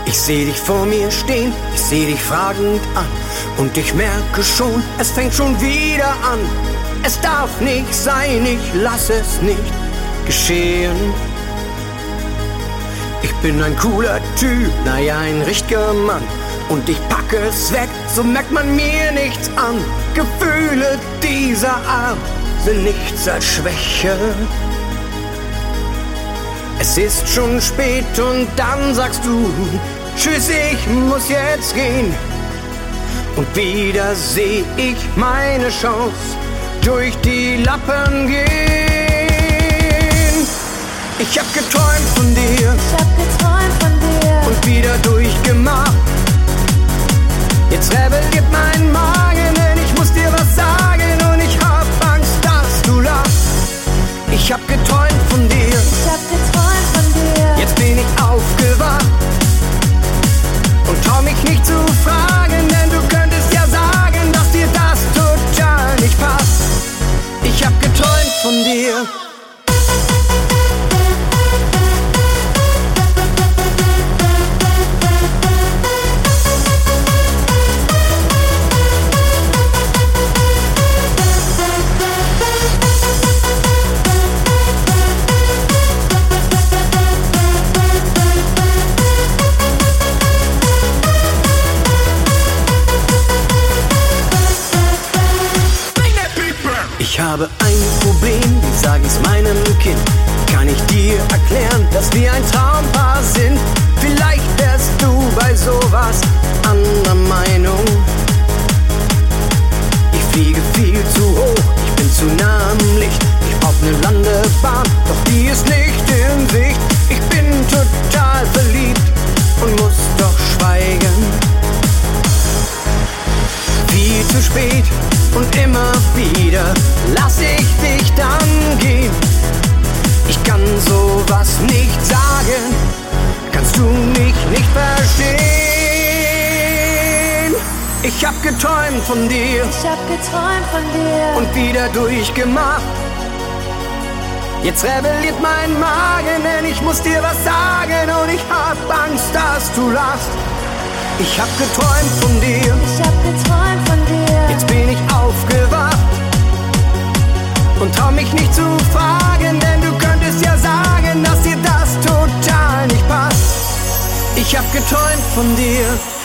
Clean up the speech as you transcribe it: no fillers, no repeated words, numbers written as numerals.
Ich seh dich vor mir stehen, ich seh dich fragend an und ich merke schon, es fängt schon wieder an. Es darf nicht sein, ich lass es nicht geschehen. Ich bin ein cooler Typ, naja, ein richtiger Mann. Und ich packe es weg, so merkt man mir nichts an. Gefühle dieser Art sind nichts als Schwäche. Es ist schon spät und dann sagst du, tschüss, ich muss jetzt gehen. Und wieder seh ich meine Chance durch die Lappen gehen. Ich hab geträumt von dir, und wieder durchgemacht. Jetzt rebelliert mein Magen, denn ich muss dir was sagen und ich hab Angst, dass du lachst. Ich hab geträumt von dir, jetzt bin ich aufgewacht und trau mich nicht zu fragen, denn du könntest ja sagen, dass dir das total nicht passt. Ich hab geträumt von dir. Ich habe ein Problem, wie sag ich's meinem Kind? Kann ich dir erklären, dass wir ein Traumpaar sind? Vielleicht wärst du bei sowas anderer Meinung. Ich fliege viel zu hoch, ich bin zu nah am Licht. Ich brauch ne Landebahn, doch die ist nicht in Sicht. Ich bin total verliebt und muss doch schweigen. Viel zu spät und immer wieder lass ich dich dann gehen. Ich kann sowas nicht sagen, kannst du mich nicht verstehen. Ich hab geträumt von dir, und wieder durchgemacht. Jetzt rebelliert mein Magen, denn ich muss dir was sagen und ich hab Angst, dass du lachst. Ich hab geträumt von dir, jetzt bin ich aufgewacht und trau mich nicht zu fragen, denn du könntest ja sagen, dass dir das total nicht passt. Ich hab geträumt von dir.